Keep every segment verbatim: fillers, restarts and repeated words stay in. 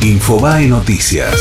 Infobae Noticias.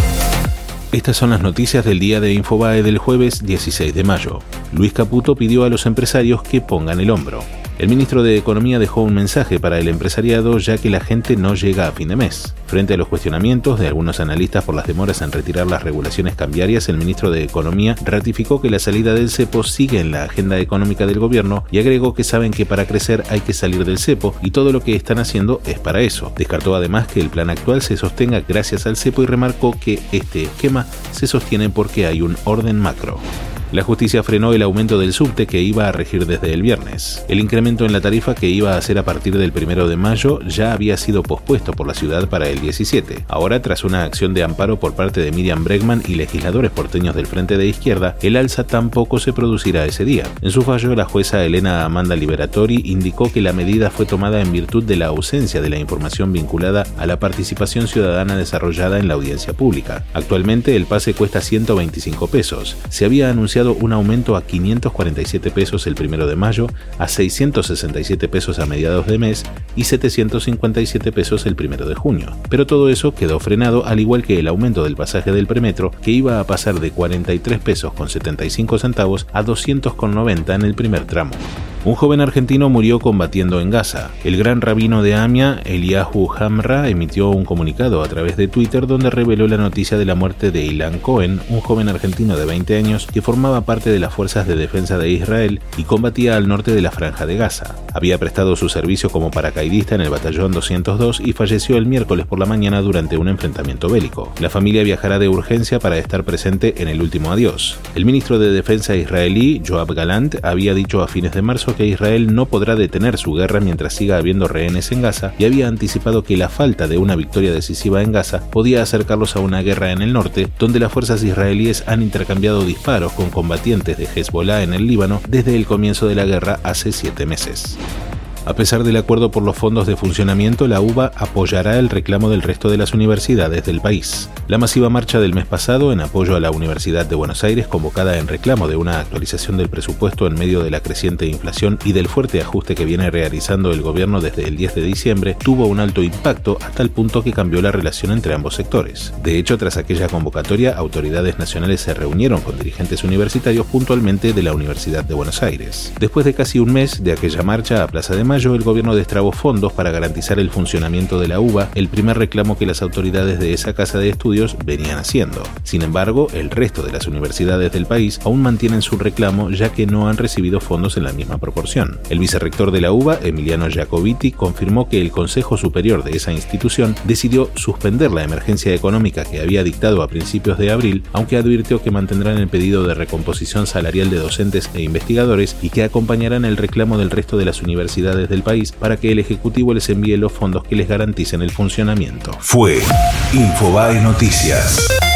Estas son las noticias del día de Infobae del jueves dieciséis de mayo. Luis Caputo pidió a los empresarios que pongan el hombro. El ministro de Economía dejó un mensaje para el empresariado ya que la gente no llega a fin de mes. Frente a los cuestionamientos de algunos analistas por las demoras en retirar las regulaciones cambiarias, el ministro de Economía ratificó que la salida del cepo sigue en la agenda económica del gobierno y agregó que saben que para crecer hay que salir del cepo y todo lo que están haciendo es para eso. Descartó además que el plan actual se sostenga gracias al cepo y remarcó que este esquema se sostiene porque hay un orden macro. La justicia frenó el aumento del subte que iba a regir desde el viernes. El incremento en la tarifa que iba a ser a partir del primero de mayo ya había sido pospuesto por la ciudad para el diecisiete. Ahora, tras una acción de amparo por parte de Miriam Bregman y legisladores porteños del Frente de Izquierda, el alza tampoco se producirá ese día. En su fallo, la jueza Elena Amanda Liberatori indicó que la medida fue tomada en virtud de la ausencia de la información vinculada a la participación ciudadana desarrollada en la audiencia pública. Actualmente, el pase cuesta ciento veinticinco pesos. Se había anunciado un aumento a quinientos cuarenta y siete pesos el primero de mayo, a seiscientos sesenta y siete pesos a mediados de mes y setecientos cincuenta y siete pesos el primero de junio. Pero todo eso quedó frenado, al igual que el aumento del pasaje del premetro, que iba a pasar de cuarenta y tres pesos con setenta y cinco centavos a doscientos con noventa en el primer tramo. Un joven argentino murió combatiendo en Gaza. El gran rabino de Amia, Eliyahu Hamra, emitió un comunicado a través de Twitter donde reveló la noticia de la muerte de Ilan Cohen, un joven argentino de veinte años que formaba parte de las fuerzas de defensa de Israel y combatía al norte de la Franja de Gaza. Había prestado su servicio como paracaidista en el batallón doscientos dos y falleció el miércoles por la mañana durante un enfrentamiento bélico. La familia viajará de urgencia para estar presente en el último adiós. El ministro de Defensa israelí, Yoav Gallant, había dicho a fines de marzo que Israel no podrá detener su guerra mientras siga habiendo rehenes en Gaza y había anticipado que la falta de una victoria decisiva en Gaza podía acercarlos a una guerra en el norte, donde las fuerzas israelíes han intercambiado disparos con combatientes de Hezbollah en el Líbano desde el comienzo de la guerra hace siete meses. A pesar del acuerdo por los fondos de funcionamiento, la U B A apoyará el reclamo del resto de las universidades del país. La masiva marcha del mes pasado en apoyo a la Universidad de Buenos Aires, convocada en reclamo de una actualización del presupuesto en medio de la creciente inflación y del fuerte ajuste que viene realizando el gobierno desde el diez de diciembre, tuvo un alto impacto a tal punto que cambió la relación entre ambos sectores. De hecho, tras aquella convocatoria, autoridades nacionales se reunieron con dirigentes universitarios, puntualmente de la Universidad de Buenos Aires. Después de casi un mes de aquella marcha a Plaza de Mayo, el gobierno destrabó fondos para garantizar el funcionamiento de la U B A, el primer reclamo que las autoridades de esa casa de estudios venían haciendo. Sin embargo, el resto de las universidades del país aún mantienen su reclamo ya que no han recibido fondos en la misma proporción. El vicerrector de la U B A, Emiliano Jacobiti, confirmó que el Consejo Superior de esa institución decidió suspender la emergencia económica que había dictado a principios de abril, aunque advirtió que mantendrán el pedido de recomposición salarial de docentes e investigadores y que acompañarán el reclamo del resto de las universidades del país para que el Ejecutivo les envíe los fondos que les garanticen el funcionamiento. Fue Infobae Noticias.